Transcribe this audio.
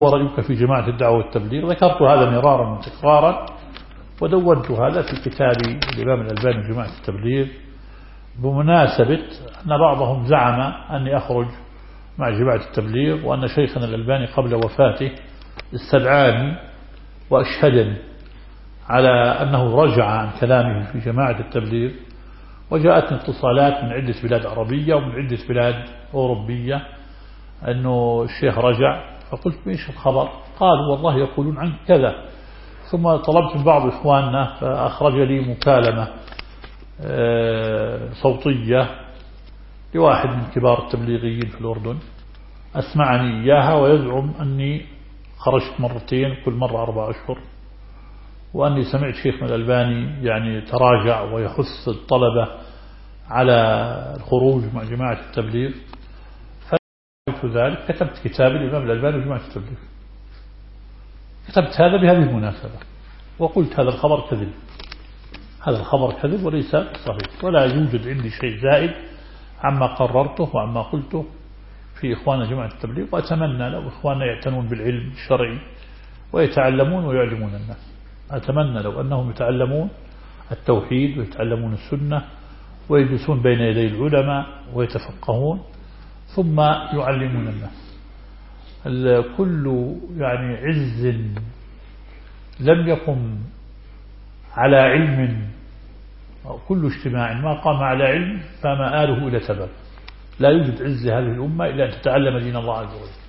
ورأيك في جماعة الدعوة والتبليغ. ذكرت هذا مرارا وتكرارا، ودونت هذا في كتاب الإمام الألباني جماعة التبليغ، بمناسبة أن بعضهم زعم أني أخرج مع جماعة التبليغ، وأن شيخنا الألباني قبل وفاته استدعاني وأشهدني على أنه رجع عن كلامه في جماعة التبليغ. وجاءتني اتصالات من عدة بلاد عربية ومن عدة بلاد أوروبية أنه الشيخ رجع. فقلت ايش الخبر؟ قالوا والله يقولون عنك كذا. ثم طلبت من بعض إخواننا فأخرج لي مكالمة صوتية لواحد من كبار التبليغيين في الأردن أسمعني إياها، ويزعم أني خرجت مرتين كل مرة 4 أشهر، وأني سمعت شيخنا الألباني يعني تراجع ويحث الطلبة على الخروج مع جماعة التبليغ. فعلت ذلك، كتبت كتاب الإمام الألباني وجماعة التبليغ، كتبت هذا بهذه المناسبة، وقلت هذا الخبر كذب، هذا الخبر كذب وليس صحيح، ولا يوجد عندي شيء زائد عما قررته وعما قلته في إخوان جماعة التبليغ. وأتمنى لو إخواننا يعتنون بالعلم الشرعي ويتعلمون ويعلمون الناس، أتمنى لو أنهم يتعلمون التوحيد ويتعلمون السنة ويجلسون بين يدي العلماء ويتفقهون ثم يعلمون الناس. كل يعني عز لم يقم على علم، أو كل اجتماع ما قام على علم فمآله إلى تباب. لا يوجد عز هذه الأمة إلا أن تتعلم دين الله عز وجل.